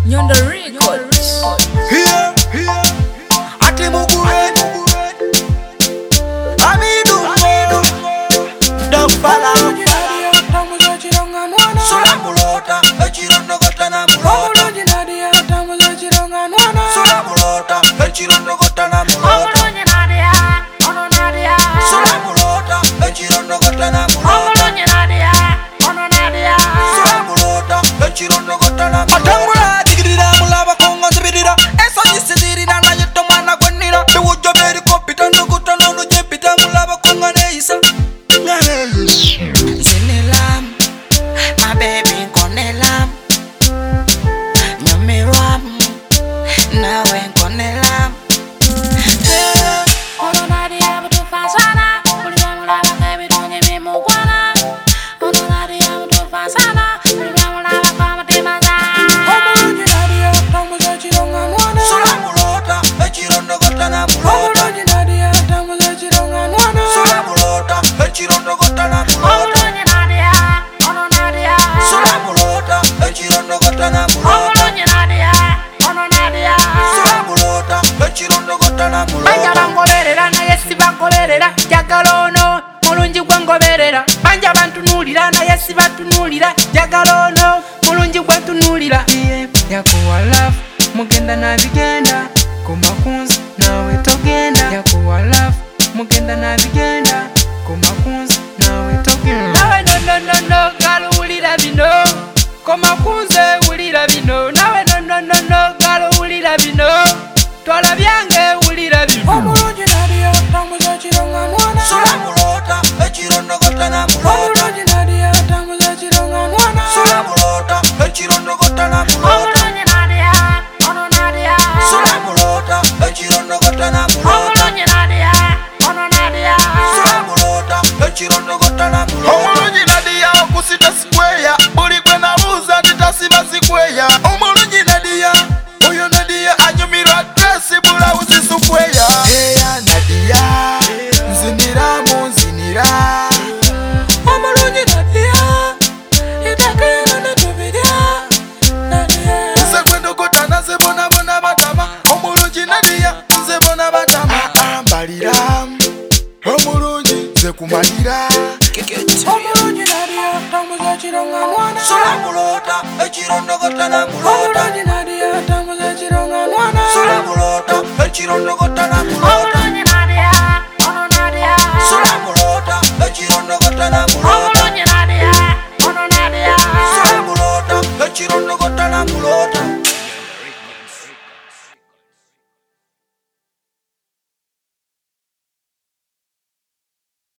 Nyonda Records. Here, ati mugure, amidu dambala, sula mulota, echirondo gota na mulota, sula mulota, echirondo gota na mulota, sula mulota, echirondo gota na mulota, sula mulota, echirondo gota na mulota. Banja bangoberera naye sibagoberera njagala ono mulungi gwengoberera. Banja bantunuulira naye sibatunuulira njagala ono mulungi gwentunuulira. Yakuwa love mugenda nabigenda koma kunzi nawe togenda. Yakuwa love mugenda nabigenda koma kunzi nawe togenda. Nawe no galuwulira bino koma kunze wulira bino. Nawe no galuwulira bino twala byange wulira bino. Omulungi Nadia tambuza chironga nwana, sula mulota echirondo gota na mulota. Omulungi Nadia tambuza chironga nwana, sula mulota echirondo gota na mulota. Omulungi Nadia, ono Nadia, sula mulota echirondo gota na mulota. Omulungi Nadia, ono Nadia, sula mulota echirondo gota na mulota. Omulungi Nadia okusita sikweya buli gwe nabuuza titasiba sikweya. Omulungi Nadia oyo Nadia anyumirwa dresi bulawuzi sukweya. Eya Nadia nzinira munzinira. Omulungi Nadia itakira netubirya. Nadia Nze gwendogota naze bona batama. Omulungi Nadia nze bona batama. Mbalira omulungi nze kumalira. Omulungi Nadia tambuza chironga nwana, sula mulota echirondo gota na mulota. Omulungi Nadia tambuza chironga nwana, sula mulota echirondo gota